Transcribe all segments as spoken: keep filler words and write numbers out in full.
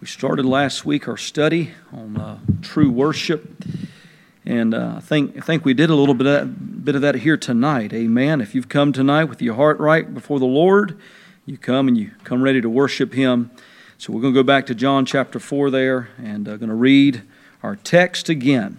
We started last week our study on uh, true worship, and uh, I think I think we did a little bit of, that, bit of that here tonight. Amen. If you've come tonight with your heart right before the Lord, you come and you come ready to worship Him. So we're going to go back to John chapter four there, and uh, going to read our text again.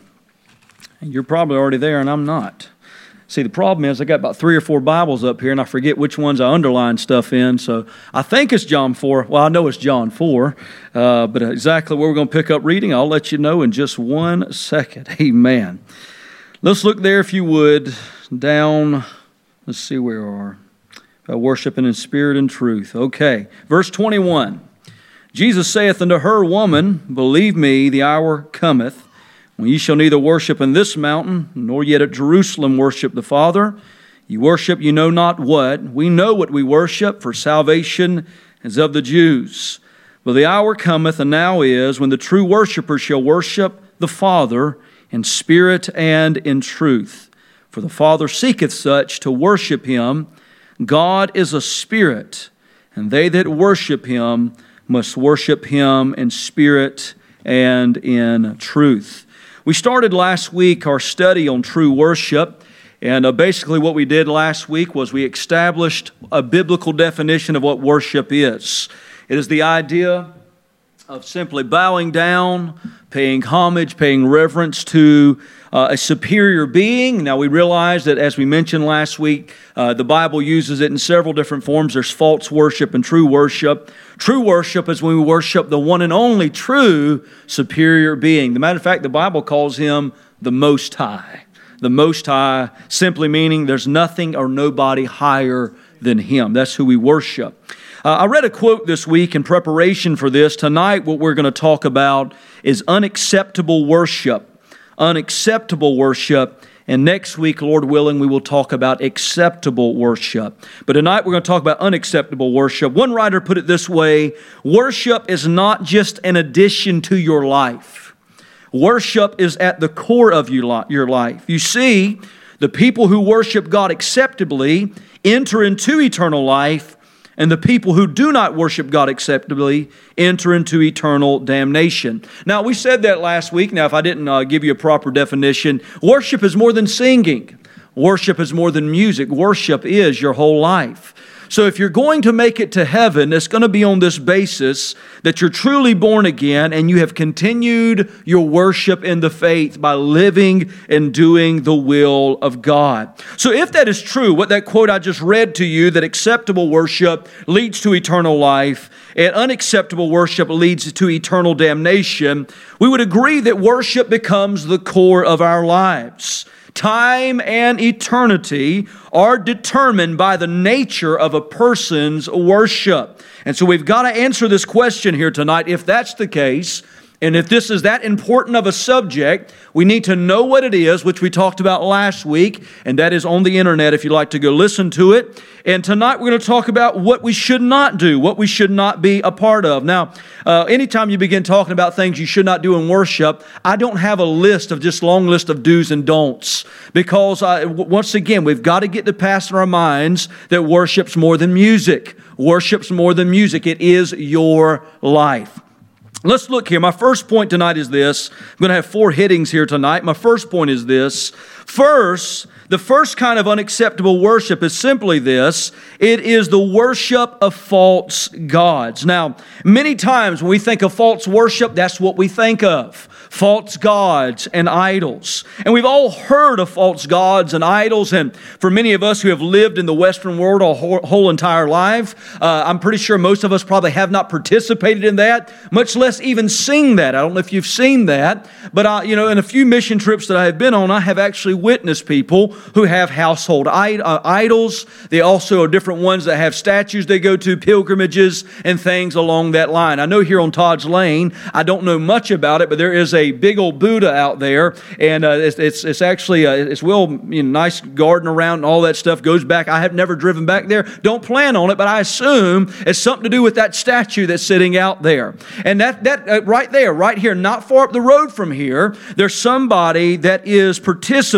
And you're probably already there, and I'm not. See, the problem is I got about three or four Bibles up here, and I forget which ones I underline stuff in. So I think it's John four. Well, I know it's John four, uh, but exactly where we're going to pick up reading, I'll let you know in just one second. Amen. Let's look there, if you would, down. Let's see where we are. Uh, worshiping in spirit and truth. Okay, verse twenty-one. Jesus saith unto her, Woman, believe me, the hour cometh, when ye shall neither worship in this mountain, nor yet at Jerusalem worship the Father. Ye worship you know not what. We know what we worship, for salvation is of the Jews. But the hour cometh, and now is, when the true worshipers shall worship the Father in spirit and in truth. For the Father seeketh such to worship Him. God is a spirit, and they that worship Him must worship Him in spirit and in truth. We started last week our study on true worship, and uh, basically what we did last week was we established a biblical definition of what worship is. It is the idea of simply bowing down, paying homage, paying reverence to uh, a superior being. Now we realize that, as we mentioned last week, uh, the Bible uses it in several different forms. There's false worship and true worship. True worship is when we worship the one and only true superior being. As a matter of fact, the Bible calls Him the Most High. The Most High, simply meaning there's nothing or nobody higher than Him. That's who we worship. Uh, I read a quote this week in preparation for this. Tonight, what we're going to talk about is unacceptable worship. Unacceptable worship. And next week, Lord willing, we will talk about acceptable worship. But tonight, we're going to talk about unacceptable worship. One writer put it this way: worship is not just an addition to your life. Worship is at the core of your life. You see, the people who worship God acceptably enter into eternal life, and the people who do not worship God acceptably enter into eternal damnation. Now, we said that last week. Now, if I didn't uh, give you a proper definition, worship is more than singing. Worship is more than music. Worship is your whole life. So if you're going to make it to heaven, it's going to be on this basis that you're truly born again and you have continued your worship in the faith by living and doing the will of God. So if that is true, what that quote I just read to you, that acceptable worship leads to eternal life and unacceptable worship leads to eternal damnation, we would agree that worship becomes the core of our lives. Time and eternity are determined by the nature of a person's worship. And so we've got to answer this question here tonight. If that's the case, and if this is that important of a subject, we need to know what it is, which we talked about last week, and that is on the internet if you'd like to go listen to it. And tonight we're going to talk about what we should not do, what we should not be a part of. Now, uh, anytime you begin talking about things you should not do in worship, I don't have a list of just long list of do's and don'ts, because uh, w- once again, we've got to get the past in our minds that worship's more than music. Worship's more than music. It is your life. Let's look here. My first point tonight is this. I'm going to have four headings here tonight. My first point is this. First, the first kind of unacceptable worship is simply this. It is the worship of false gods. Now, many times when we think of false worship, that's what we think of. False gods and idols. And we've all heard of false gods and idols. And for many of us who have lived in the Western world our whole, whole entire life, uh, I'm pretty sure most of us probably have not participated in that, much less even seen that. I don't know if you've seen that, but I, you know, in a few mission trips that I have been on, I have actually witnessed people who have household idols. They also are different ones that have statues they go to, pilgrimages, and things along that line. I know here on Todd's Lane, I don't know much about it, but there is a big old Buddha out there, and uh, it's, it's it's actually uh, it's well, you know, nice garden around and all that stuff goes back. I have never driven back there. Don't plan on it, but I assume it's something to do with that statue that's sitting out there. And that that uh, right there, right here, not far up the road from here, there's somebody that is participating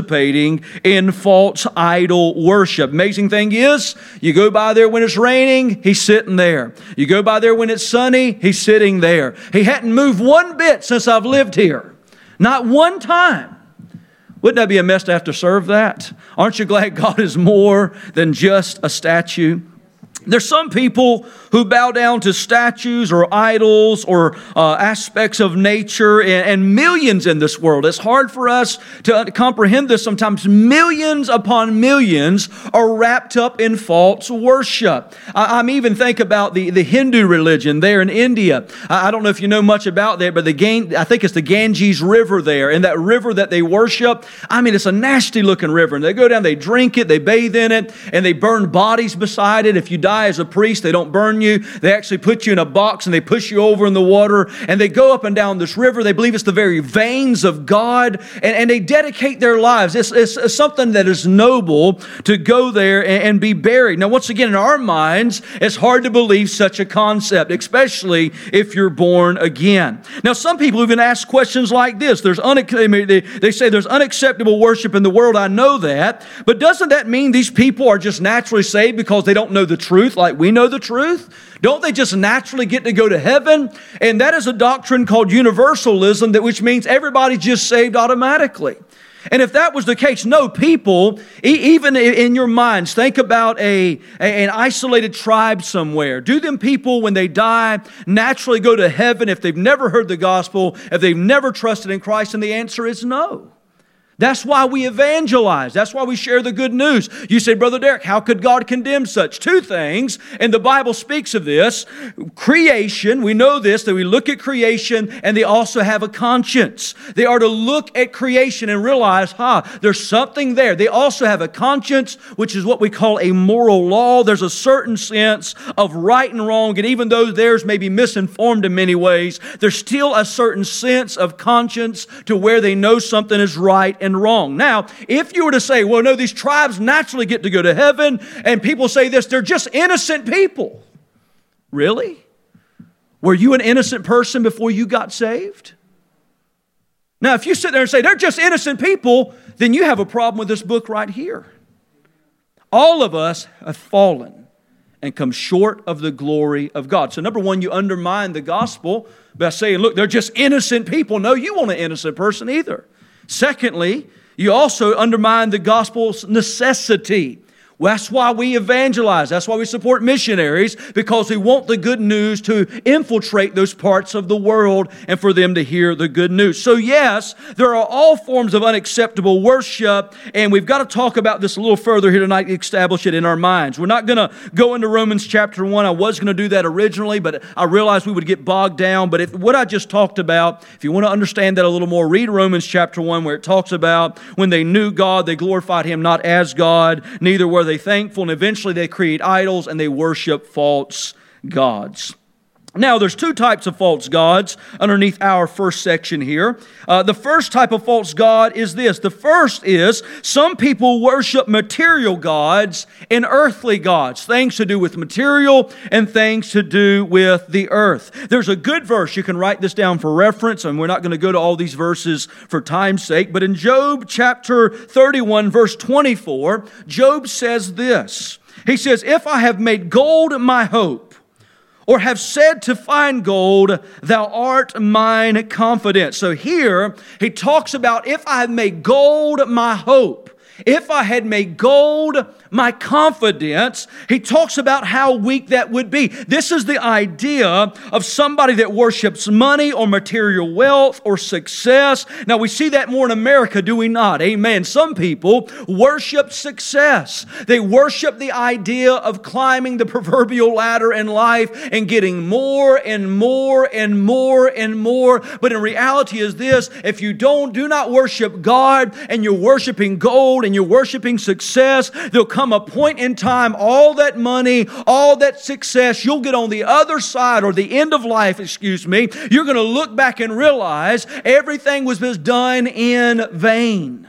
participating in false idol worship. Amazing thing is, you go by there when it's raining, he's sitting there. You go by there when it's sunny, he's sitting there. He hadn't moved one bit since I've lived here. Not one time. Wouldn't that be a mess to have to serve that? Aren't you glad God is more than just a statue? There's some people who bow down to statues or idols or uh, aspects of nature, and, and millions in this world. It's hard for us to comprehend this sometimes. Millions upon millions are wrapped up in false worship. I, I'm even think about the, the Hindu religion there in India. I, I don't know if you know much about that, but the Gan- I think it's the Ganges River there, and that river that they worship, I mean, it's a nasty looking river. And they go down, they drink it, they bathe in it, and they burn bodies beside it. If you die as a priest, they don't burn you. They actually put you in a box and they push you over in the water, and they go up and down this river. They believe it's the very veins of God, and, and they dedicate their lives. It's, it's something that is noble to go there and, and be buried. Now, once again, in our minds, it's hard to believe such a concept, especially if you're born again. Now, some people even ask questions like this. There's une- they, they say there's unacceptable worship in the world. I know that, but doesn't that mean these people are just naturally saved because they don't know the truth like we know the truth? Don't they just naturally get to go to heaven? And that is a doctrine called universalism, that which means everybody's just saved automatically. And if that was the case, no, people, e- even in your minds, think about a, a an isolated tribe somewhere. Do them people, when they die, naturally go to heaven if they've never heard the gospel, if they've never trusted in Christ? And the answer is no. That's why we evangelize. That's why we share the good news. You say, Brother Derek, how could God condemn such? Two things, and the Bible speaks of this. Creation, we know this, that we look at creation, and they also have a conscience. They are to look at creation and realize, ha, huh, there's something there. They also have a conscience, which is what we call a moral law. There's a certain sense of right and wrong, and even though theirs may be misinformed in many ways, there's still a certain sense of conscience to where they know something is right and and wrong. Now, if you were to say, well, no, these tribes naturally get to go to heaven, and people say this, they're just innocent people. Really? Were you an innocent person before you got saved? Now, if you sit there and say, they're just innocent people, then you have a problem with this book right here. All of us have fallen and come short of the glory of God. So number one, you undermine the gospel by saying, look, they're just innocent people. No, you weren't an innocent person either. Secondly, you also undermine the gospel's necessity. Well, that's why we evangelize. That's why we support missionaries, because we want the good news to infiltrate those parts of the world and for them to hear the good news. So yes, there are all forms of unacceptable worship, and we've got to talk about this a little further here tonight, establish it in our minds. We're not going to go into Romans chapter one. I was going to do that originally, but I realized we would get bogged down. But if what I just talked about, if you want to understand that a little more, read Romans chapter one, where it talks about when they knew God, they glorified Him not as God, neither were they thankful, and eventually they create idols and they worship false gods. Now, there's two types of false gods underneath our first section here. Uh, the first type of false god is this. The first is some people worship material gods and earthly gods, things to do with material and things to do with the earth. There's a good verse. You can write this down for reference, and we're not going to go to all these verses for time's sake, but in Job chapter thirty-one, verse twenty-four, Job says this. He says, "If I have made gold my hope, or have said to find gold, thou art mine confidence." So here, he talks about, if I have made gold my hope, if I had made gold my confidence, he talks about how weak that would be. This is the idea of somebody that worships money or material wealth or success. Now, we see that more in America, do we not? Amen. Some people worship success. They worship the idea of climbing the proverbial ladder in life and getting more and more and more and more. But in reality is this: if you don't, do not worship God, and you're worshiping gold and you're worshiping success, there'll come a point in time, all that money, all that success, you'll get on the other side, or the end of life, excuse me, you're going to look back and realize everything was just done in vain.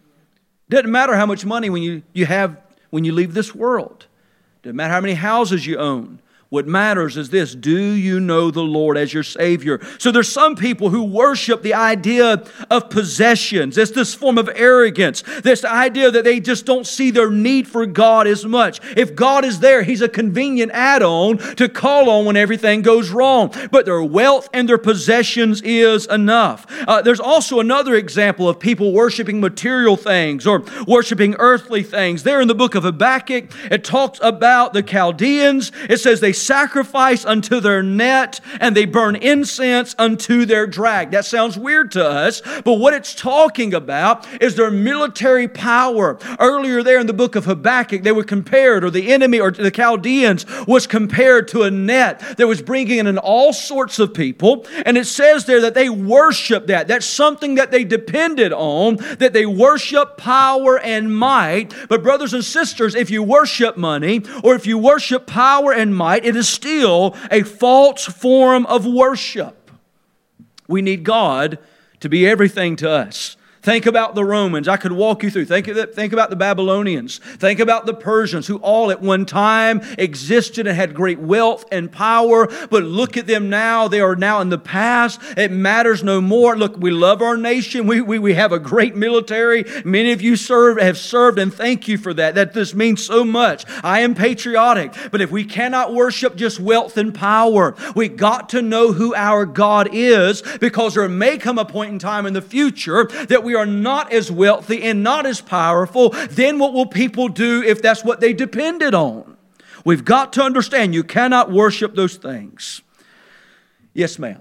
Doesn't matter how much money when you, you have when you leave this world. Doesn't matter how many houses you own. What matters is this: do you know the Lord as your Savior? So there's some people who worship the idea of possessions. It's this form of arrogance. This idea that they just don't see their need for God as much. If God is there, He's a convenient add-on to call on when everything goes wrong. But their wealth and their possessions is enough. Uh, there's also another example of people worshiping material things or worshiping earthly things. There in the book of Habakkuk, it talks about the Chaldeans. It says they sacrifice unto their net and they burn incense unto their drag. That sounds weird to us, but what it's talking about is their military power. Earlier there in the book of Habakkuk, they were compared, or the enemy or the Chaldeans was compared to a net that was bringing in all sorts of people, and it says there that they worship that. That's something that they depended on, that they worship power and might. But brothers and sisters, if you worship money or if you worship power and might, it is still a false form of worship. We need God to be everything to us. Think about the Romans. I could walk you through. Think, of the, think about the Babylonians. Think about the Persians, who all at one time existed and had great wealth and power. But look at them now. They are now in the past. It matters no more. Look, we love our nation. We, we, we have a great military. Many of you serve, have served, and thank you for that. That this means so much. I am patriotic. But if we cannot worship just wealth and power, we got to know who our God is, because there may come a point in time in the future that we are not as wealthy and not as powerful. Then what will people do if that's what they depended on? We've got to understand you cannot worship those things. Yes, ma'am.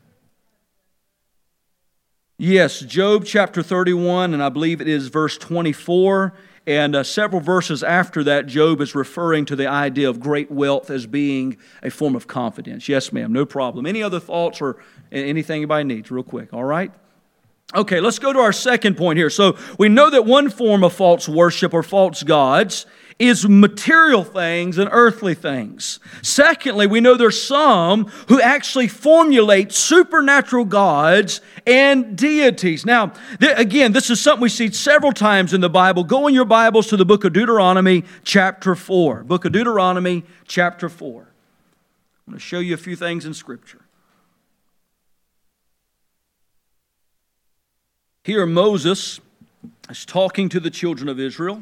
Yes, Job chapter thirty-one, and I believe it is verse twenty-four. And uh, several verses after that, Job is referring to the idea of great wealth as being a form of confidence. Yes, ma'am, no problem. Any other thoughts or anything anybody needs real quick, all right? Okay, let's go to our second point here. So we know that one form of false worship or false gods is material things and earthly things. Secondly, we know there's some who actually formulate supernatural gods and deities. Now, th- again, this is something we see several times in the Bible. Go in your Bibles to the book of Deuteronomy chapter four. Book of Deuteronomy chapter four. I'm going to show you a few things in Scripture. Here Moses is talking to the children of Israel.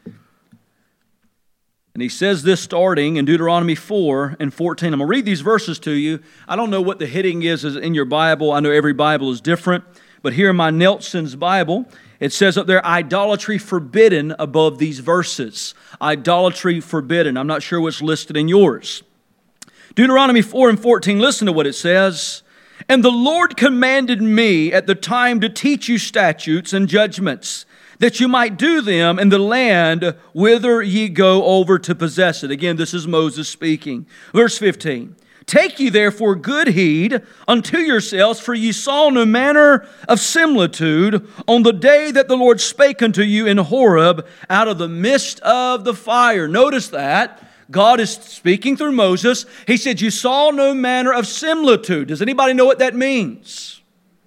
And he says this starting in Deuteronomy four and fourteen. I'm going to read these verses to you. I don't know what the heading is in your Bible. I know every Bible is different. But here in my Nelson's Bible, it says up there, idolatry forbidden above these verses. Idolatry forbidden. I'm not sure what's listed in yours. Deuteronomy four and fourteen, listen to what it says. And the Lord commanded me at the time to teach you statutes and judgments, that you might do them in the land whither ye go over to possess it. Again, this is Moses speaking. Verse fifteen. Take ye therefore good heed unto yourselves, for ye saw no manner of similitude on the day that the Lord spake unto you in Horeb out of the midst of the fire. Notice that. God is speaking through Moses. He said, you saw no manner of similitude. Does anybody know what that means?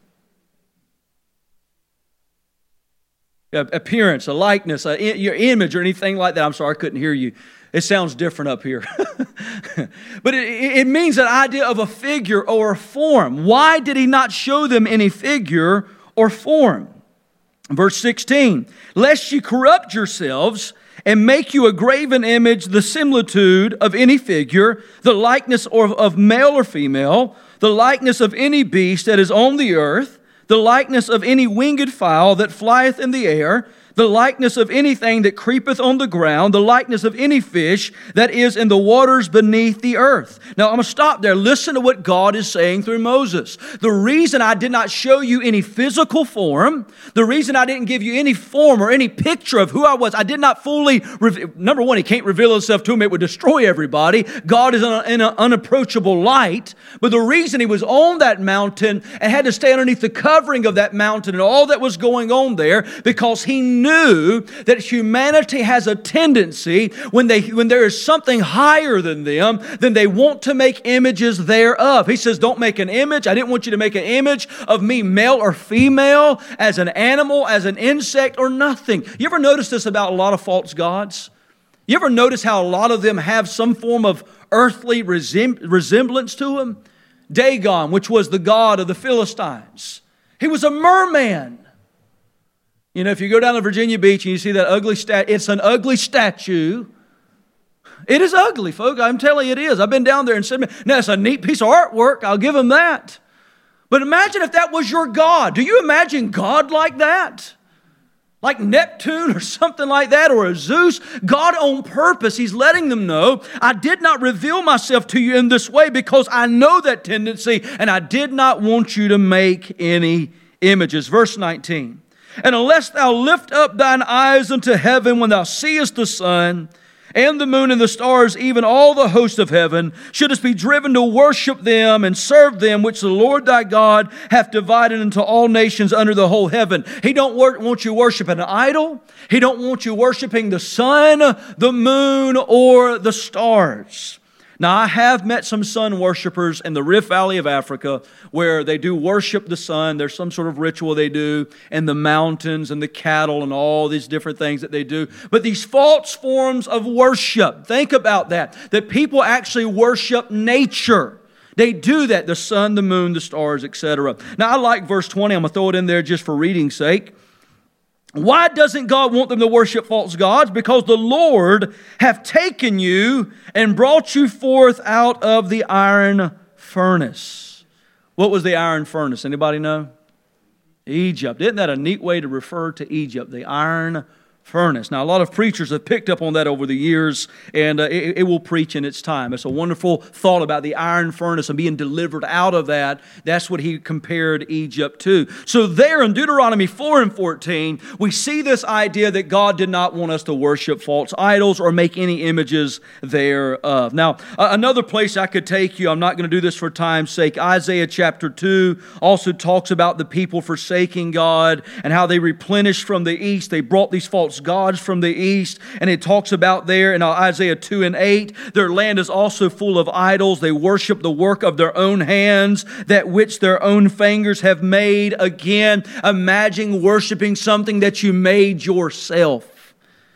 Appearance, a likeness, a, your image or anything like that. I'm sorry, I couldn't hear you. It sounds different up here. But it, it means an idea of a figure or a form. Why did he not show them any figure or form? Verse sixteen, lest ye corrupt yourselves and make you a graven image, the similitude of any figure, the likeness of, of male or female, the likeness of any beast that is on the earth, the likeness of any winged fowl that flieth in the air, the likeness of anything that creepeth on the ground, the likeness of any fish that is in the waters beneath the earth. Now, I'm going to stop there. Listen to what God is saying through Moses. The reason I did not show you any physical form, the reason I didn't give you any form or any picture of who I was, I did not fully, reveal, number one, He can't reveal Himself to him. It would destroy everybody. God is in, a, in an unapproachable light. But the reason He was on that mountain and had to stay underneath the covering of that mountain and all that was going on there, because He knew Knew that humanity has a tendency, when they when there is something higher than them, then they want to make images thereof. He says, don't make an image. I didn't want you to make an image of me, male or female, as an animal, as an insect, or nothing. You ever notice this about a lot of false gods? You ever notice how a lot of them have some form of earthly resem- resemblance to him? Dagon, which was the god of the Philistines. He was a merman. You know, if you go down to Virginia Beach and you see that ugly statue, it's an ugly statue. It is ugly, folks. I'm telling you it is. I've been down there and said, now it's a neat piece of artwork. I'll give him that. But imagine if that was your God. Do you imagine God like that? Like Neptune or something like that, or a Zeus? God on purpose, He's letting them know, I did not reveal myself to you in this way because I know that tendency, and I did not want you to make any images. Verse nineteen. And unless thou lift up thine eyes unto heaven when thou seest the sun, and the moon and the stars, even all the host of heaven, shouldest be driven to worship them and serve them, which the Lord thy God hath divided into all nations under the whole heaven. He don't want you worshiping an idol. He don't want you worshiping the sun, the moon, or the stars. Now, I have met some sun worshipers in the Rift Valley of Africa where they do worship the sun. There's some sort of ritual they do, and the mountains and the cattle and all these different things that they do. But these false forms of worship, think about that, that people actually worship nature. They do that, the sun, the moon, the stars, et cetera. Now, I like verse twenty. I'm going to throw it in there just for reading's sake. Why doesn't God want them to worship false gods? Because the Lord hath taken you and brought you forth out of the iron furnace. What was the iron furnace? Anybody know? Egypt. Isn't that a neat way to refer to Egypt? The iron furnace. Now, a lot of preachers have picked up on that over the years, and uh, it, it will preach in its time. It's a wonderful thought about the iron furnace and being delivered out of that. That's what he compared Egypt to. So there in Deuteronomy four and fourteen, we see this idea that God did not want us to worship false idols or make any images thereof. Now, uh, another place I could take you, I'm not going to do this for time's sake, Isaiah chapter two also talks about the people forsaking God and how they replenished from the east. They brought these false gods from the east, and it talks about there in Isaiah two and eight, their land is also full of idols. They worship the work of their own hands, that which their own fingers have made. Again, imagine worshiping something that you made yourself.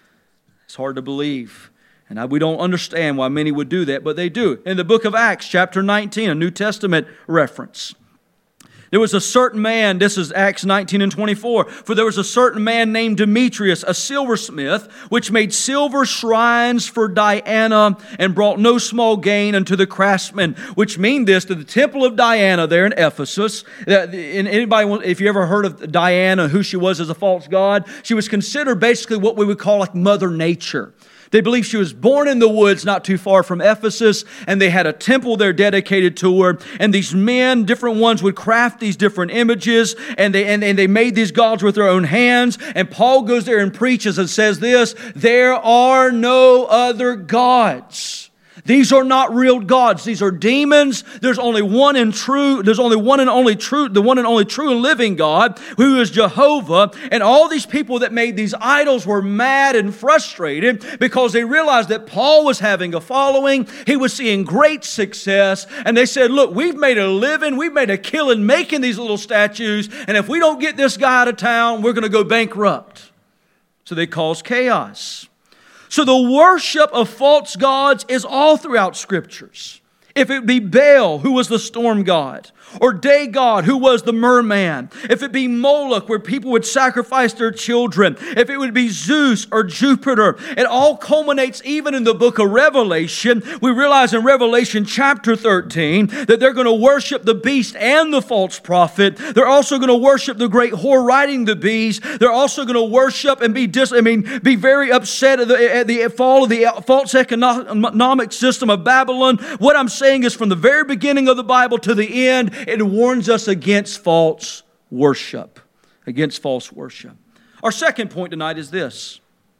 It's hard to believe. And we don't understand why many would do that, but they do. In the book of Acts, chapter nineteen, a New Testament reference. There was a certain man, this is Acts nineteen and twenty-four, for there was a certain man named Demetrius, a silversmith, which made silver shrines for Diana and brought no small gain unto the craftsmen, which mean this, to the temple of Diana there in Ephesus. And anybody, if you ever heard of Diana, who she was as a false god, she was considered basically what we would call like Mother Nature. They believe she was born in the woods not too far from Ephesus, and they had a temple there dedicated to her. And these men, different ones, would craft these different images, and they and, and they made these gods with their own hands. And Paul goes there and preaches and says this, there are no other gods. These are not real gods. These are demons. There's only one and true, there's only one and only true, the one and only true and living God, who is Jehovah. And all these people that made these idols were mad and frustrated because they realized that Paul was having a following. He was seeing great success. And they said, look, we've made a living, we've made a killing making these little statues. And if we don't get this guy out of town, we're going to go bankrupt. So they caused chaos. So the worship of false gods is all throughout Scriptures. If it be Baal, who was the storm god, or Dagon, who was the merman, if it be Moloch, where people would sacrifice their children, if it would be Zeus or Jupiter, it all culminates even in the book of Revelation. We realize in Revelation chapter thirteen that they're going to worship the beast and the false prophet. They're also going to worship the great whore riding the beast. They're also going to worship and be dis- I mean, be very upset at the, at the fall of the false economic system of Babylon. What I'm saying is from the very beginning of the Bible to the end, it warns us against false worship. Against false worship. Our second point tonight is this.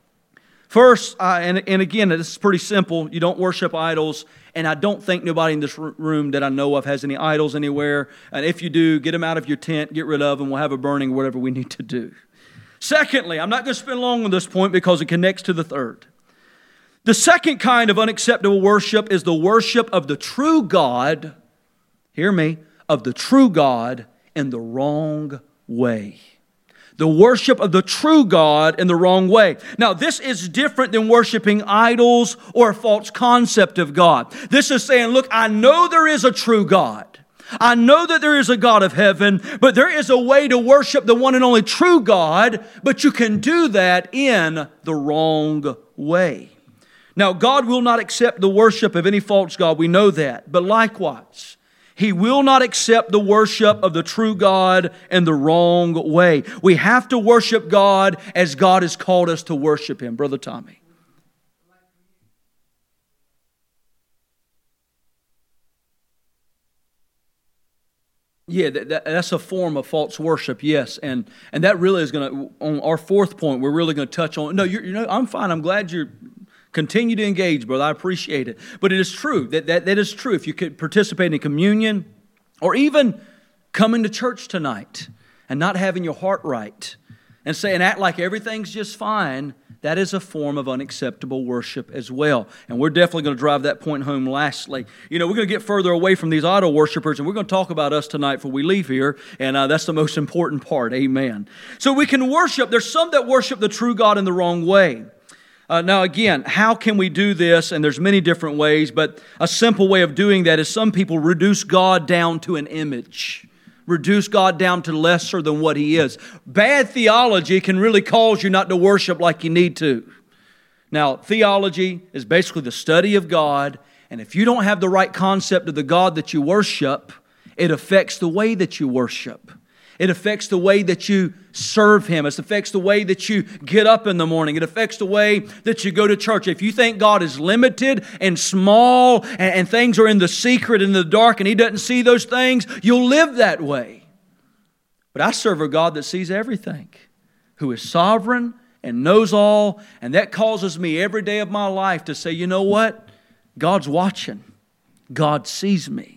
First, uh, and, and again, this is pretty simple. You don't worship idols. And I don't think nobody in this room that I know of has any idols anywhere. And if you do, get them out of your tent, get rid of them. We'll have a burning, whatever we need to do. Secondly, I'm not going to spend long on this point because it connects to the third. The second kind of unacceptable worship is the worship of the true God, hear me, of the true God in the wrong way. The worship of the true God in the wrong way. Now, this is different than worshiping idols or a false concept of God. This is saying, look, I know there is a true God. I know that there is a God of heaven, but there is a way to worship the one and only true God, but you can do that in the wrong way. Now, God will not accept the worship of any false god. We know that. But likewise, He will not accept the worship of the true God in the wrong way. We have to worship God as God has called us to worship Him. Brother Tommy. Yeah, that, that, that's a form of false worship, yes. And and that really is going to, on our fourth point, we're really going to touch on, no, you're, you know, I'm fine. I'm glad you're, continue to engage, brother. I appreciate it. But it is true. That, that, that is true. If you could participate in communion or even coming to church tonight and not having your heart right and say and act like everything's just fine, that is a form of unacceptable worship as well. And we're definitely going to drive that point home lastly. You know, we're going to get further away from these idol worshipers, and we're going to talk about us tonight before we leave here, and uh, that's the most important part. Amen. So we can worship. There's some that worship the true God in the wrong way. Uh, now again, how can we do this? And there's many different ways, but a simple way of doing that is some people reduce God down to an image. Reduce God down to lesser than what He is. Bad theology can really cause you not to worship like you need to. Now, theology is basically the study of God, and if you don't have the right concept of the God that you worship, it affects the way that you worship. It affects the way that you serve Him. It affects the way that you get up in the morning. It affects the way that you go to church. If you think God is limited and small and, and things are in the secret, in the dark, and He doesn't see those things, you'll live that way. But I serve a God that sees everything, who is sovereign and knows all, and that causes me every day of my life to say, you know what? God's watching. God sees me.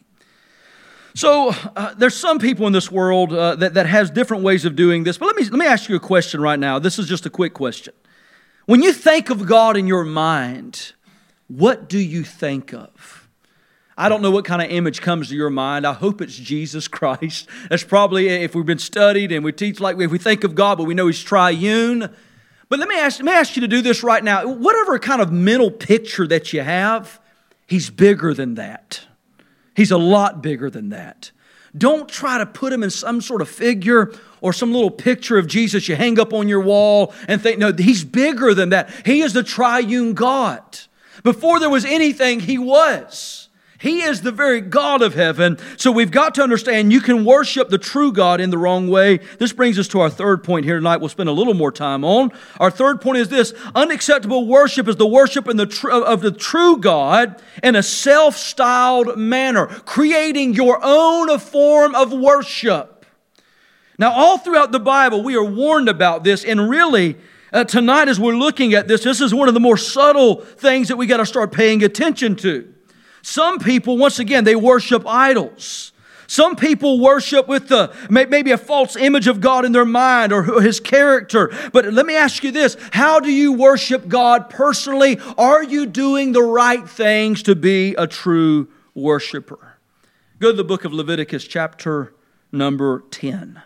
So uh, there's some people in this world uh, that, that has different ways of doing this. But let me, let me ask you a question right now. This is just a quick question. When you think of God in your mind, what do you think of? I don't know what kind of image comes to your mind. I hope it's Jesus Christ. That's probably, if we've been studied and we teach like if we think of God, but we know He's triune. But let me ask, let me ask you to do this right now. Whatever kind of mental picture that you have, He's bigger than that. He's a lot bigger than that. Don't try to put Him in some sort of figure or some little picture of Jesus you hang up on your wall and think, no, He's bigger than that. He is the triune God. Before there was anything, He was. He is the very God of heaven. So we've got to understand you can worship the true God in the wrong way. This brings us to our third point here tonight. We'll spend a little more time on. Our third point is this. Unacceptable worship is the worship in the tr- of the true God in a self-styled manner, creating your own form of worship. Now, all throughout the Bible, we are warned about this, and really, uh, tonight as we're looking at this, this is one of the more subtle things that we got to start paying attention to. Some people, once again, they worship idols. Some people worship with the, maybe a false image of God in their mind or His character. But let me ask you this. How do you worship God personally? Are you doing the right things to be a true worshiper? Go to the book of Leviticus chapter number ten.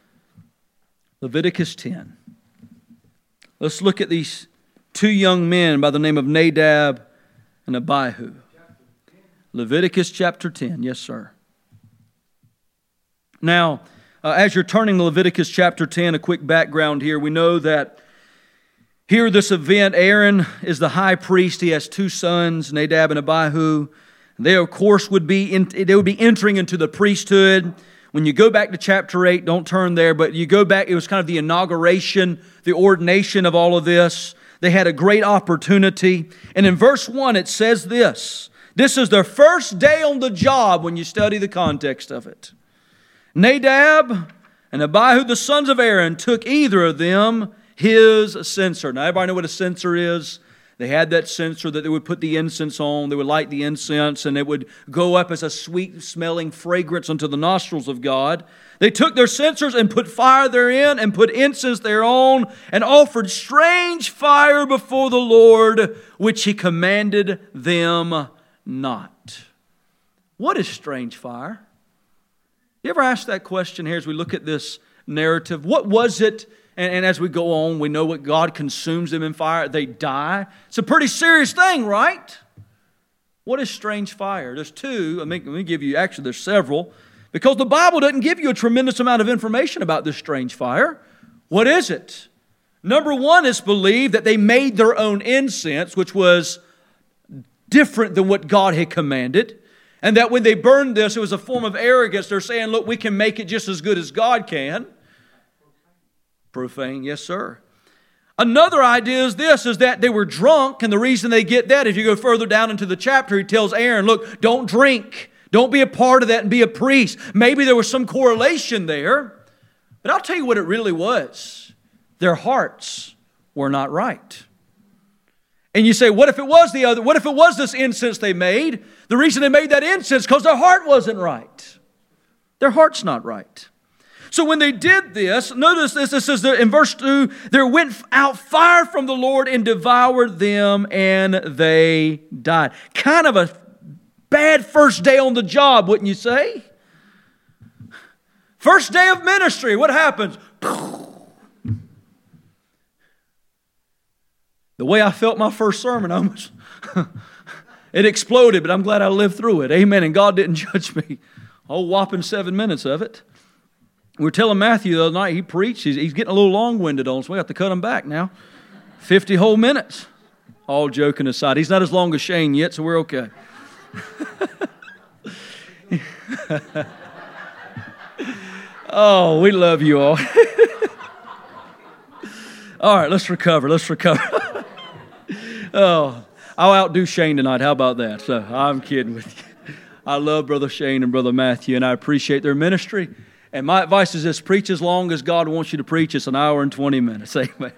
Leviticus ten. Let's look at these two young men by the name of Nadab and Abihu. Leviticus chapter ten, yes sir. Now, uh, as you're turning to Leviticus chapter ten, a quick background here. We know that here this event, Aaron is the high priest. He has two sons, Nadab and Abihu. They, of course, would be in, they would be entering into the priesthood. When you go back to chapter eight, don't turn there, but you go back, it was kind of the inauguration, the ordination of all of this. They had a great opportunity. And in verse one, it says this. This is their first day on the job when you study the context of it. Nadab and Abihu, the sons of Aaron, took either of them his censer. Now, everybody know what a censer is? They had that censer that they would put the incense on. They would light the incense, and it would go up as a sweet-smelling fragrance unto the nostrils of God. They took their censers and put fire therein and put incense thereon and offered strange fire before the Lord, which He commanded them not. What is strange fire? You ever ask that question here as we look at this narrative. What was it? And, and as we go on, we know what God consumes them in fire. They die. It's a pretty serious thing, right? What is strange fire? There's two. Let me, let me give you, actually there's several. Because the Bible doesn't give you a tremendous amount of information about this strange fire. What is it? Number one is believed that they made their own incense, which was different than what God had commanded. And that when they burned this, it was a form of arrogance. They're saying, look, we can make it just as good as God can. Profane, yes, sir. Another idea is this, is that they were drunk, and the reason they get that, if you go further down into the chapter, he tells Aaron, look, don't drink. Don't be a part of that and be a priest. Maybe there was some correlation there, but I'll tell you what it really was. Their hearts were not right. And you say, what if it was the other? What if it was this incense they made? The reason they made that incense because their heart wasn't right. Their heart's not right. So when they did this, notice this, it says in verse two, there went out fire from the Lord and devoured them, and they died. Kind of a bad first day on the job, wouldn't you say? First day of ministry, what happens? The way I felt my first sermon, I almost, it exploded, but I'm glad I lived through it. Amen. And God didn't judge me. Oh, whopping seven minutes of it. We were telling Matthew the other night, he preached, he's, he's getting a little long-winded on us. We have to cut him back now. fifty whole minutes. All joking aside. He's not as long as Shane yet, so we're okay. Oh, we love you all. All right, let's recover. Let's recover. Oh, I'll outdo Shane tonight. How about that? So I'm kidding with you. I love Brother Shane and Brother Matthew, and I appreciate their ministry. And my advice is this: preach as long as God wants you to preach. It's an hour and twenty minutes. Amen.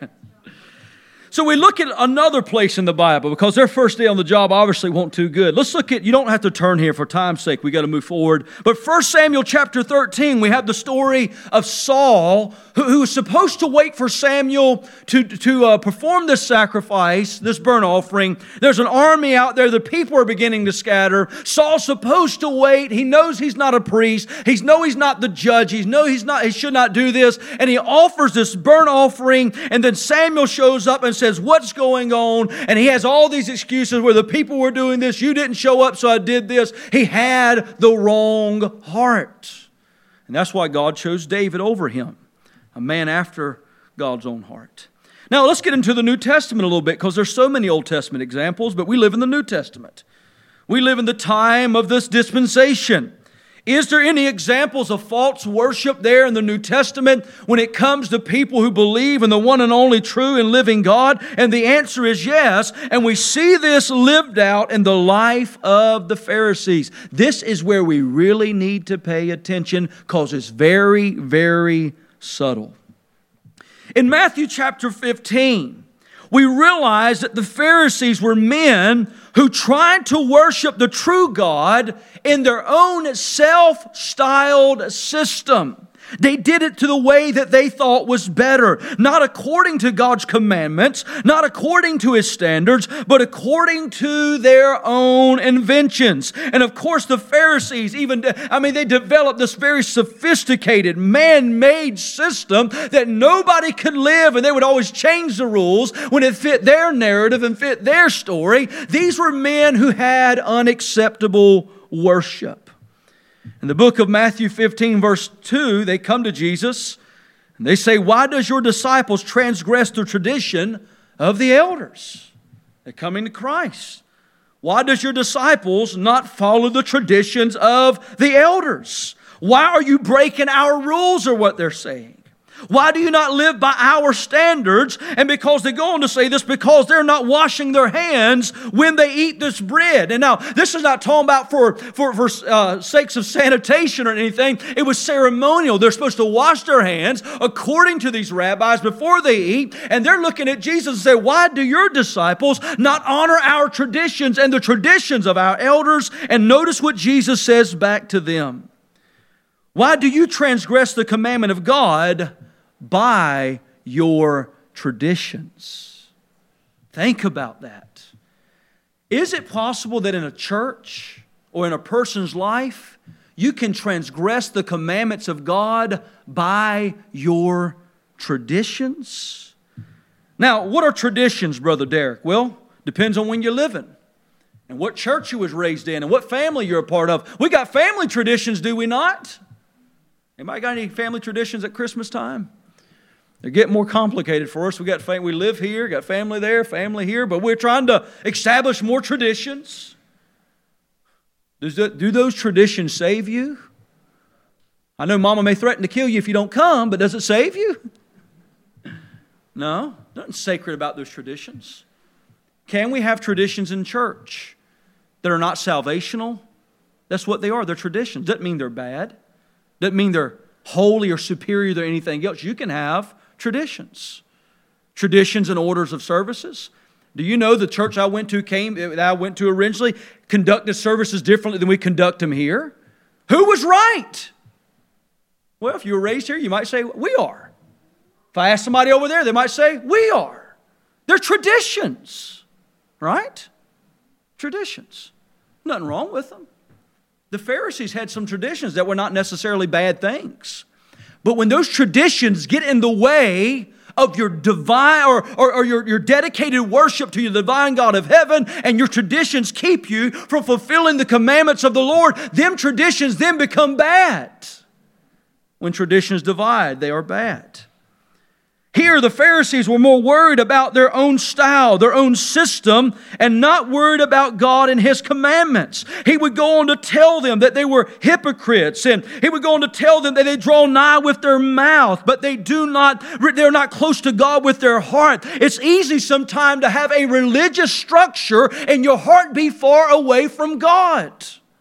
So we look at another place in the Bible, because their first day on the job obviously wasn't too good. Let's look at, you don't have to turn here for time's sake. We got to move forward. But First Samuel chapter thirteen, we have the story of Saul, who, who was supposed to wait for Samuel to, to uh, perform this sacrifice, this burnt offering. There's an army out there. The people are beginning to scatter. Saul's supposed to wait. He knows he's not a priest. He knows he's not the judge. He knows he's not, he should not do this. And he offers this burnt offering. And then Samuel shows up and says, what's going on? And he has all these excuses where the people were doing this. You didn't show up, so I did this. He had the wrong heart. And that's why God chose David over him, a man after God's own heart. Now, let's get into the New Testament a little bit, because there's so many Old Testament examples, but we live in the New Testament. We live in the time of this dispensation. Is there any examples of false worship there in the New Testament when it comes to people who believe in the one and only true and living God? And the answer is yes. And we see this lived out in the life of the Pharisees. This is where we really need to pay attention, because it's very, very subtle. In Matthew chapter fifteen, we realize that the Pharisees were men who tried to worship the true God in their own self-styled system. They did it to the way that they thought was better, not according to God's commandments, not according to His standards, but according to their own inventions. And of course, the Pharisees even, I mean, they developed this very sophisticated, man-made system that nobody could live, and they would always change the rules when it fit their narrative and fit their story. These were men who had unacceptable worship. In the book of Matthew fifteen, verse two, they come to Jesus and they say, why does your disciples transgress the tradition of the elders? They're coming to Christ. Why does your disciples not follow the traditions of the elders? Why are you breaking our rules, are what they're saying? Why do you not live by our standards? And because they go on to say this, because they're not washing their hands when they eat this bread. And now, this is not talking about for, for, for uh, sakes of sanitation or anything. It was ceremonial. They're supposed to wash their hands according to these rabbis before they eat. And they're looking at Jesus and say, why do your disciples not honor our traditions and the traditions of our elders? And notice what Jesus says back to them. Why do you transgress the commandment of God by your traditions? Think about that. Is it possible that in a church or in a person's life You can transgress the commandments of God by your traditions. Now, what are traditions, Brother Derek? Well, depends on when you're living and what church you was raised in and what family you're a part of. We got family traditions, do we not? Anybody got any family traditions at Christmas time? They're getting more complicated for us. We got fam- we live here, got family there, family here, but we're trying to establish more traditions. Does that, do those traditions save you? I know Mama may threaten to kill you if you don't come, but does it save you? No, nothing sacred about those traditions. Can we have traditions in church that are not salvational? That's what they are. They're traditions. Doesn't mean they're bad. Doesn't mean they're holy or superior to anything else. You can have traditions. Traditions and orders of services. Do you know the church I went to came that I went to originally conducted services differently than we conduct them here? Who was right? Well, if you were raised here, you might say, we are. If I ask somebody over there, they might say, we are. They're traditions, right? Traditions. Nothing wrong with them. The Pharisees had some traditions that were not necessarily bad things. But when those traditions get in the way of your divine or, or, or your, your dedicated worship to the divine God of heaven, and your traditions keep you from fulfilling the commandments of the Lord, them traditions then become bad. When traditions divide, they are bad. Here, the Pharisees were more worried about their own style, their own system, and not worried about God and His commandments. He would go on to tell them that they were hypocrites, and He would go on to tell them that they draw nigh with their mouth, but they do not, they're not close to God with their heart. It's easy sometimes to have a religious structure and your heart be far away from God.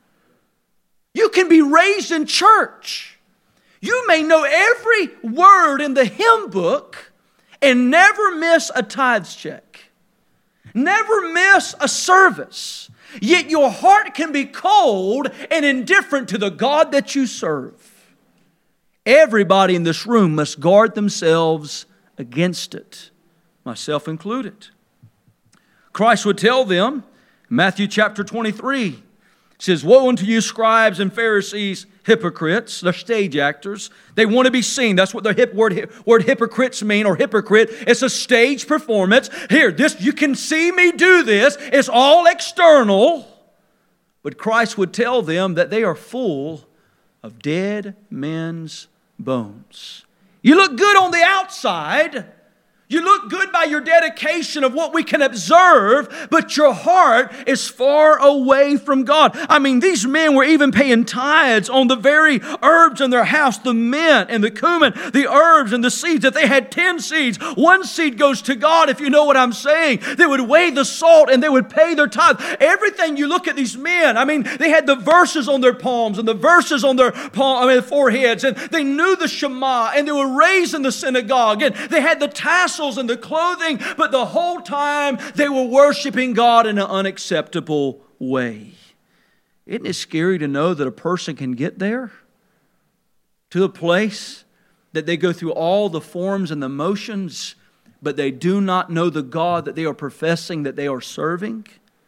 You can be raised in church. You may know every word in the hymn book and never miss a tithes check. Never miss a service. Yet your heart can be cold and indifferent to the God that you serve. Everybody in this room must guard themselves against it, myself included. Christ would tell them, Matthew chapter twenty-three, says, woe unto you, scribes and Pharisees, hypocrites. They're stage actors. They want to be seen. That's what the hip word, word hypocrites mean, or hypocrite. It's a stage performance. Here, this you can see me do this. It's all external. But Christ would tell them that they are full of dead men's bones. You look good on the outside. You look good by your dedication of what we can observe, but your heart is far away from God. I mean, these men were even paying tithes on the very herbs in their house, the mint and the cumin, the herbs and the seeds. If they had ten seeds, one seed goes to God, if you know what I'm saying. They would weigh the salt and they would pay their tithe. Everything you look at these men, I mean, they had the verses on their palms and the verses on their palm, I mean, foreheads, and they knew the Shema, and they were raised in the synagogue, and they had the tassels and the clothing, but the whole time they were worshiping God in an unacceptable way. Isn't it scary to know that a person can get there? To a place that they go through all the forms and the motions, but they do not know the God that they are professing that they are serving?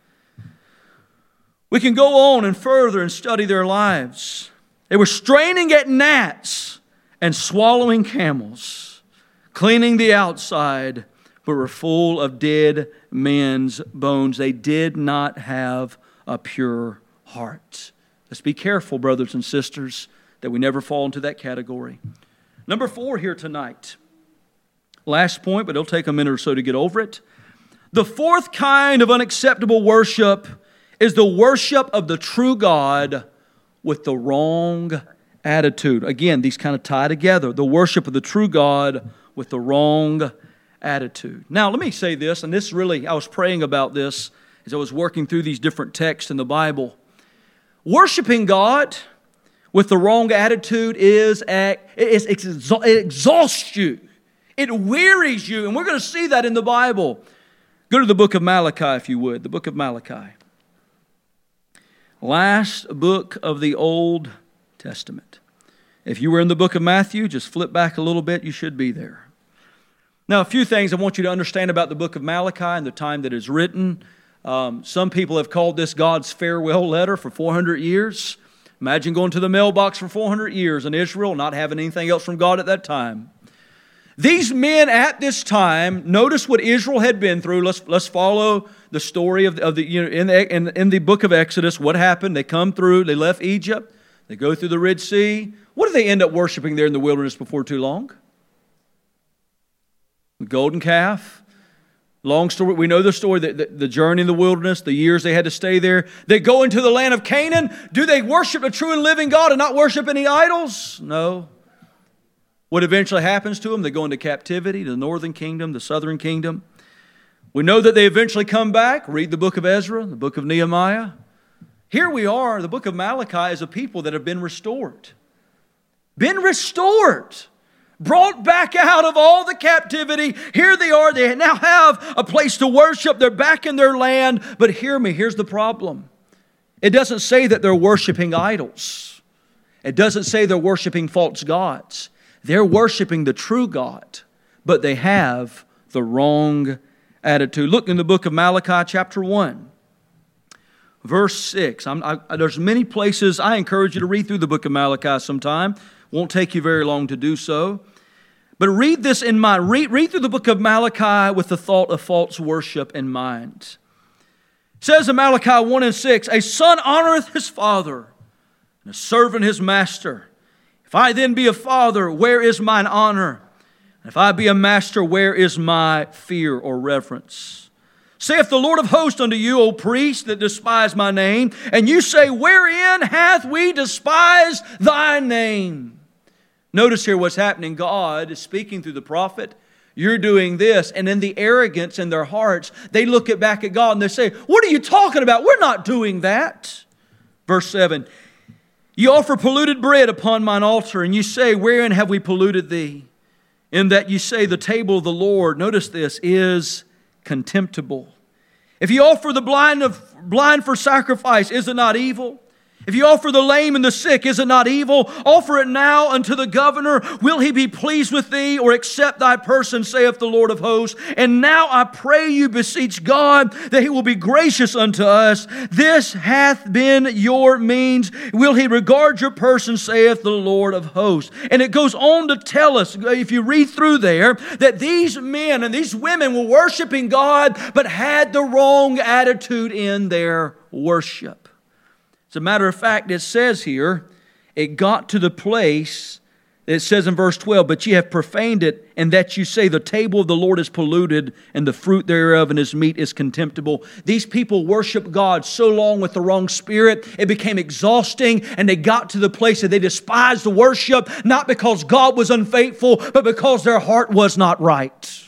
We can go on and further and study their lives. They were straining at gnats and swallowing camels, cleaning the outside, but were full of dead men's bones. They did not have a pure heart. Let's be careful, brothers and sisters, that we never fall into that category. Number four here tonight. Last point, but it'll take a minute or so to get over it. The fourth kind of unacceptable worship is the worship of the true God with the wrong attitude. Again, these kind of tie together. The worship of the true God with the wrong attitude. Now, let me say this, and this really, I was praying about this as I was working through these different texts in the Bible. Worshiping God with the wrong attitude is, it, it exhausts you. It wearies you, and we're going to see that in the Bible. Go to the book of Malachi, if you would, the book of Malachi. Last book of the Old Testament. If you were in the book of Matthew, just flip back a little bit, you should be there. Now, a few things I want you to understand about the book of Malachi and the time that it's written. Um, some people have called this God's farewell letter for four hundred years. Imagine going to the mailbox for four hundred years in Israel, not having anything else from God at that time. These men at this time, notice what Israel had been through. Let's, let's follow the story of the, of the you know, in, the, in, in the book of Exodus. What happened? They come through, they left Egypt, they go through the Red Sea. What do they end up worshiping there in the wilderness before too long? The golden calf. Long story. We know the story, the, the, the journey in the wilderness, the years they had to stay there. They go into the land of Canaan. Do they worship the true and living God and not worship any idols? No. What eventually happens to them? They go into captivity to the northern kingdom, the southern kingdom. We know that they eventually come back. Read the book of Ezra, the book of Nehemiah. Here we are. The book of Malachi is a people that have been restored. Been restored. Brought back out of all the captivity. Here they are. They now have a place to worship. They're back in their land. But hear me. Here's the problem. It doesn't say that they're worshiping idols. It doesn't say they're worshiping false gods. They're worshiping the true God, but they have the wrong attitude. Look in the book of Malachi chapter one, verse six. I'm, I, there's many places. I encourage you to read through the book of Malachi sometime. Won't take you very long to do so. But read this in mind. Read, read through the book of Malachi with the thought of false worship in mind. It says in Malachi one and six, a son honoreth his father, and a servant his master. If I then be a father, where is mine honor? And if I be a master, where is my fear or reverence? Saith the Lord of hosts unto you, O priests that despise my name, and you say, wherein hath we despised thy name? Notice here what's happening. God is speaking through the prophet. You're doing this. And in the arrogance in their hearts, they look at back at God and they say, what are you talking about? We're not doing that. Verse seven. You offer polluted bread upon mine altar, and you say, wherein have we polluted thee? In that you say, the table of the Lord, notice this, is contemptible. If you offer the blind of blind for sacrifice, is it not evil? If you offer the lame and the sick, is it not evil? Offer it now unto the governor. Will he be pleased with thee, or accept thy person, saith the Lord of hosts? And now I pray you, beseech God, that he will be gracious unto us. This hath been your means. Will he regard your person, saith the Lord of hosts? And it goes on to tell us, if you read through there, that these men and these women were worshiping God, but had the wrong attitude in their worship. As a matter of fact, it says here, it got to the place, it says in verse twelve, but ye have profaned it, and that you say the table of the Lord is polluted, and the fruit thereof and his meat is contemptible. These people worship God so long with the wrong spirit, it became exhausting, and they got to the place that they despised the worship, not because God was unfaithful, but because their heart was not right.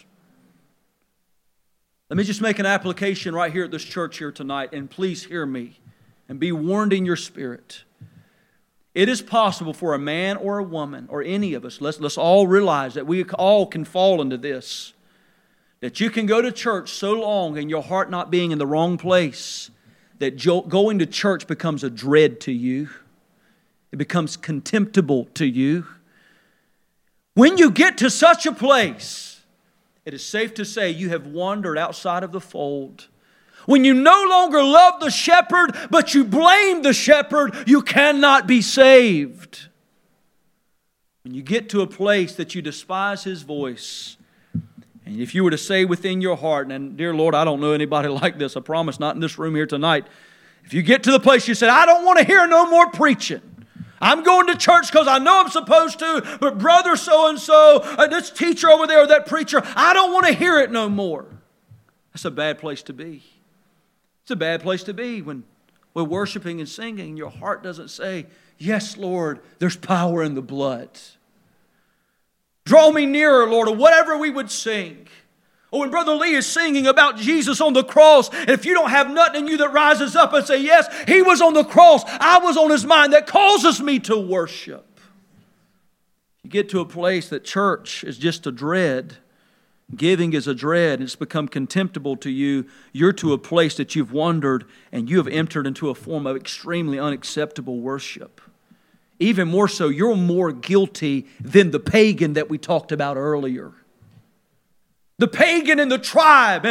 Let me just make an application right here at this church here tonight, and please hear me. And be warned in your spirit. It is possible for a man or a woman, or any of us, let's, let's all realize that we all can fall into this, that you can go to church so long and your heart not being in the wrong place, that going to church becomes a dread to you. It becomes contemptible to you. When you get to such a place, it is safe to say you have wandered outside of the fold. When you no longer love the shepherd, but you blame the shepherd, you cannot be saved. When you get to a place that you despise his voice, and if you were to say within your heart, and dear Lord, I don't know anybody like this, I promise, not in this room here tonight. If you get to the place you said, I don't want to hear no more preaching. I'm going to church because I know I'm supposed to, but brother so-and-so, uh, this teacher over there, or that preacher, I don't want to hear it no more. That's a bad place to be. It's a bad place to be when we're worshiping and singing and your heart doesn't say, yes, Lord, there's power in the blood. Draw me nearer, Lord, or whatever we would sing. Or when Brother Lee is singing about Jesus on the cross, and if you don't have nothing in you that rises up and say, yes, he was on the cross, I was on his mind, that causes me to worship. You get to a place that church is just a dread. Giving is a dread, and it's become contemptible to you. You're to a place that you've wandered, and you have entered into a form of extremely unacceptable worship. Even more so, you're more guilty than the pagan that we talked about earlier. The pagan in the tribe, and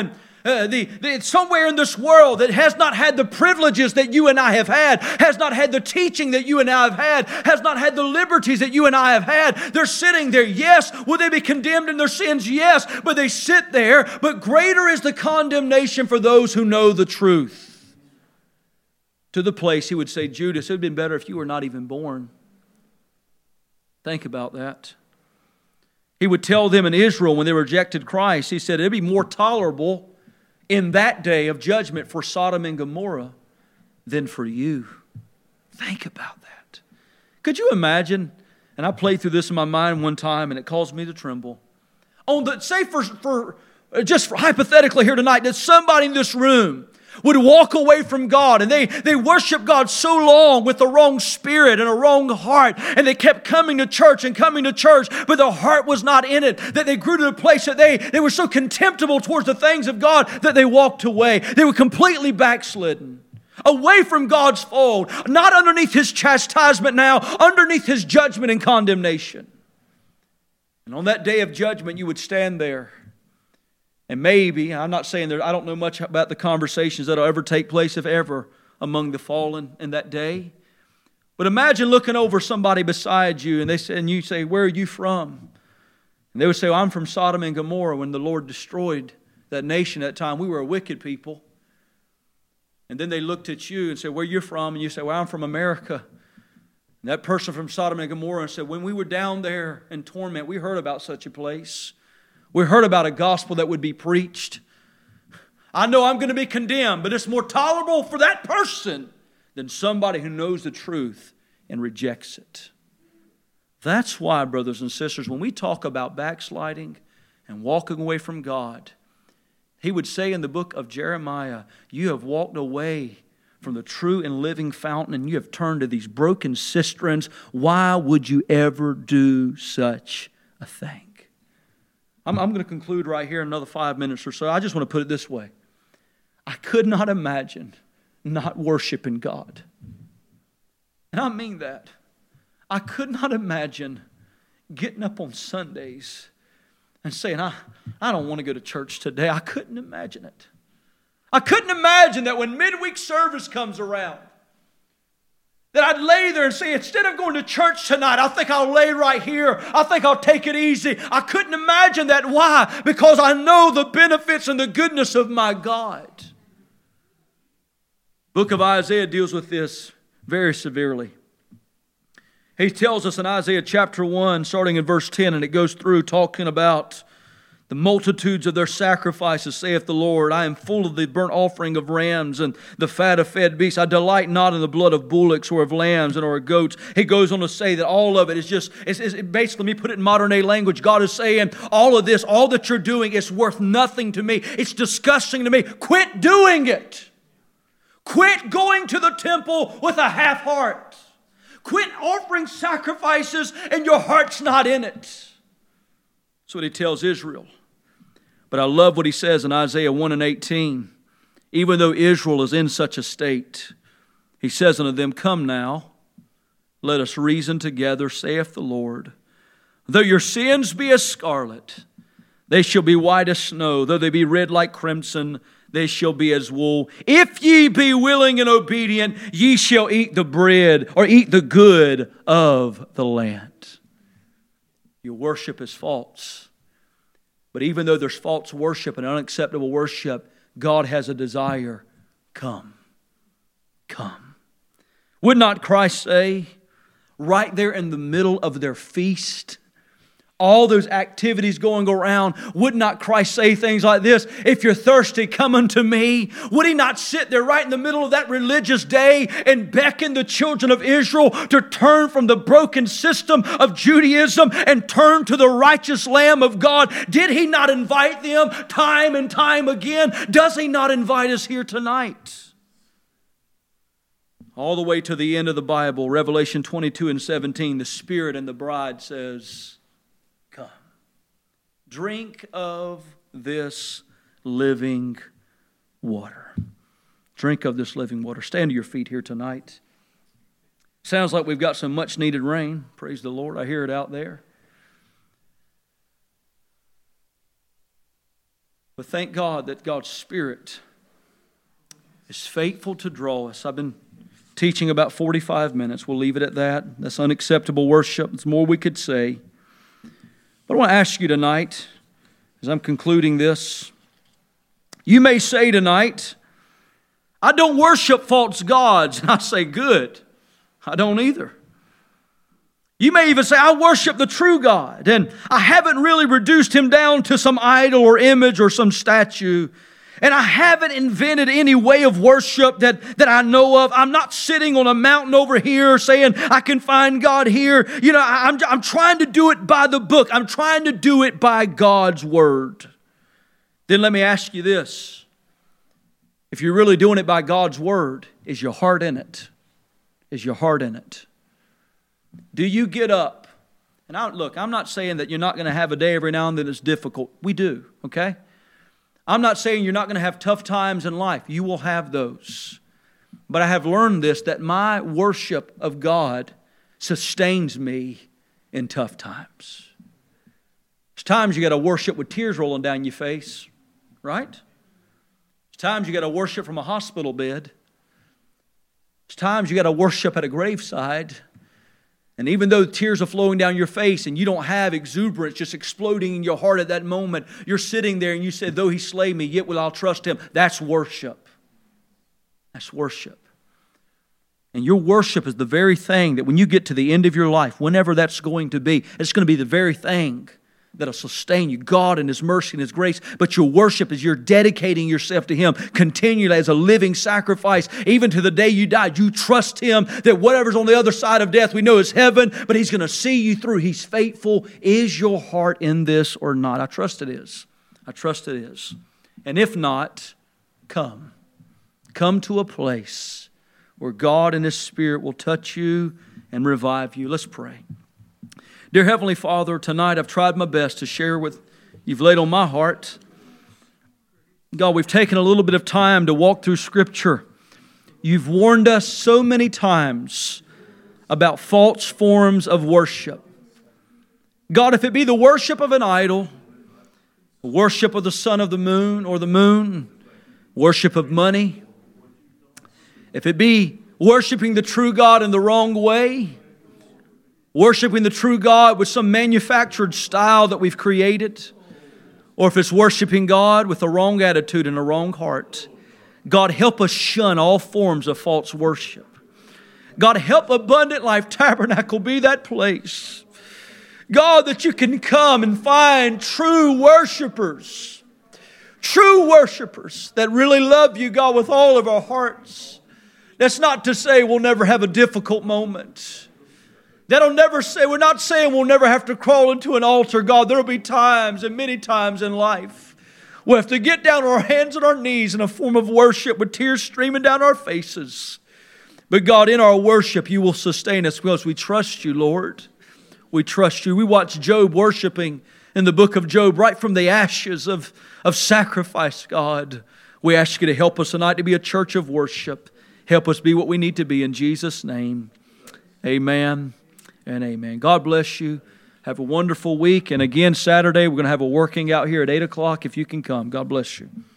Uh, the, the, somewhere in this world that has not had the privileges that you and I have had, has not had the teaching that you and I have had, has not had the liberties that you and I have had. They're sitting there. Yes, will they be condemned in their sins? Yes, but they sit there. But greater is the condemnation for those who know the truth. To the place, he would say, Judas, it would have been better if you were not even born. Think about that. He would tell them in Israel when they rejected Christ, he said, it'd be more tolerable in that day of judgment for Sodom and Gomorrah than for you. Think about that. Could you imagine, and I played through this in my mind one time and it caused me to tremble. On the, say for, for just for hypothetically here tonight, that somebody in this room would walk away from God and they, they worship God so long with the wrong spirit and a wrong heart, and they kept coming to church and coming to church, but their heart was not in it, that they grew to the place that they, they were so contemptible towards the things of God that they walked away. They were completely backslidden, away from God's fold, not underneath His chastisement now, underneath His judgment and condemnation. And on that day of judgment, you would stand there. And maybe, I'm not saying that I don't know much about the conversations that will ever take place, if ever, among the fallen in that day. But imagine looking over somebody beside you and they say, and you say, where are you from? And they would say, well, I'm from Sodom and Gomorrah when the Lord destroyed that nation at that time. We were a wicked people. And then they looked at you and said, where are you from? And you say, well, I'm from America. And that person from Sodom and Gomorrah said, when we were down there in torment, we heard about such a place. We heard about a gospel that would be preached. I know I'm going to be condemned, but it's more tolerable for that person than somebody who knows the truth and rejects it. That's why, brothers and sisters, when we talk about backsliding and walking away from God, he would say in the book of Jeremiah, you have walked away from the true and living fountain and you have turned to these broken cisterns. Why would you ever do such a thing? I'm, I'm going to conclude right here in another five minutes or so. I just want to put it this way. I could not imagine not worshiping God. And I mean that. I could not imagine getting up on Sundays and saying, I, I don't want to go to church today. I couldn't imagine it. I couldn't imagine that when midweek service comes around, that I'd lay there and say, instead of going to church tonight, I think I'll lay right here. I think I'll take it easy. I couldn't imagine that. Why? Because I know the benefits and the goodness of my God. Book of Isaiah deals with this very severely. He tells us in Isaiah chapter one, starting in verse ten, and it goes through talking about the multitudes of their sacrifices, saith the Lord. I am full of the burnt offering of rams and the fat of fed beasts. I delight not in the blood of bullocks or of lambs and or of goats. He goes on to say that all of it is just, it's, it's basically, let me put it in modern day language, God is saying, all of this, all that you're doing is worth nothing to me. It's disgusting to me. Quit doing it. Quit going to the temple with a half heart. Quit offering sacrifices and your heart's not in it. That's what he tells Israel. But I love what he says in Isaiah one and eighteen. Even though Israel is in such a state, he says unto them, come now, let us reason together, saith the Lord. Though your sins be as scarlet, they shall be white as snow. Though they be red like crimson, they shall be as wool. If ye be willing and obedient, ye shall eat the bread, or eat the good of the land. Your worship is false. But even though there's false worship and unacceptable worship, God has a desire. Come. Come. Would not Christ say, right there in the middle of their feast, all those activities going around, would not Christ say things like this? If you're thirsty, come unto me. Would He not sit there right in the middle of that religious day and beckon the children of Israel to turn from the broken system of Judaism and turn to the righteous Lamb of God? Did He not invite them time and time again? Does He not invite us here tonight? All the way to the end of the Bible, Revelation twenty-two and seventeen, the Spirit and the bride says, come, drink of this living water. Drink of this living water. Stand to your feet here tonight. Sounds like we've got some much needed rain. Praise the Lord. I hear it out there. But thank God that God's Spirit is faithful to draw us. I've been teaching about forty-five minutes. We'll leave it at that. That's unacceptable worship. There's more we could say. But I want to ask you tonight, as I'm concluding this, you may say tonight, I don't worship false gods. And I say, good. I don't either. You may even say, I worship the true God, and I haven't really reduced Him down to some idol or image or some statue. And I haven't invented any way of worship that, that I know of. I'm not sitting on a mountain over here saying, I can find God here. You know, I, I'm, I'm trying to do it by the book. I'm trying to do it by God's Word. Then let me ask you this. If you're really doing it by God's Word, is your heart in it? Is your heart in it? Do you get up? And I, look, I'm not saying that you're not going to have a day every now and then that's difficult. We do, okay? I'm not saying you're not going to have tough times in life. You will have those. But I have learned this, that my worship of God sustains me in tough times. There's times you got to worship with tears rolling down your face, right? There's times you got to worship from a hospital bed. There's times you got to worship at a graveside. And even though tears are flowing down your face and you don't have exuberance just exploding in your heart at that moment, you're sitting there and you say, though He slay me, yet will I trust Him. That's worship. That's worship. And your worship is the very thing that when you get to the end of your life, whenever that's going to be, it's going to be the very thing that'll sustain you. God and His mercy and His grace. But your worship is you're dedicating yourself to Him continually as a living sacrifice. Even to the day you die, you trust Him that whatever's on the other side of death, we know is heaven, but He's going to see you through. He's faithful. Is your heart in this or not? I trust it is. I trust it is. And if not, come. Come to a place where God and His Spirit will touch you and revive you. Let's pray. Dear Heavenly Father, tonight I've tried my best to share what You've laid on my heart. God, we've taken a little bit of time to walk through Scripture. You've warned us so many times about false forms of worship. God, if it be the worship of an idol, worship of the sun of the moon or the moon, worship of money, if it be worshiping the true God in the wrong way, worshiping the true God with some manufactured style that we've created, or if it's worshiping God with a wrong attitude and a wrong heart, God, help us shun all forms of false worship. God, help Abundant Life Tabernacle be that place, God, that You can come and find true worshipers, true worshipers that really love You, God, with all of our hearts. That's not to say we'll never have a difficult moment. That'll never say, we're not saying we'll never have to crawl into an altar. God, there'll be times and many times in life we'll have to get down on our hands and our knees in a form of worship with tears streaming down our faces. But God, in our worship, You will sustain us because we trust You, Lord. We trust You. We watch Job worshiping in the book of Job right from the ashes of, of sacrifice, God. We ask You to help us tonight to be a church of worship. Help us be what we need to be in Jesus' name. Amen. And amen. God bless you. Have a wonderful week. And again, Saturday, we're going to have a working out here at eight o'clock if you can come. God bless you.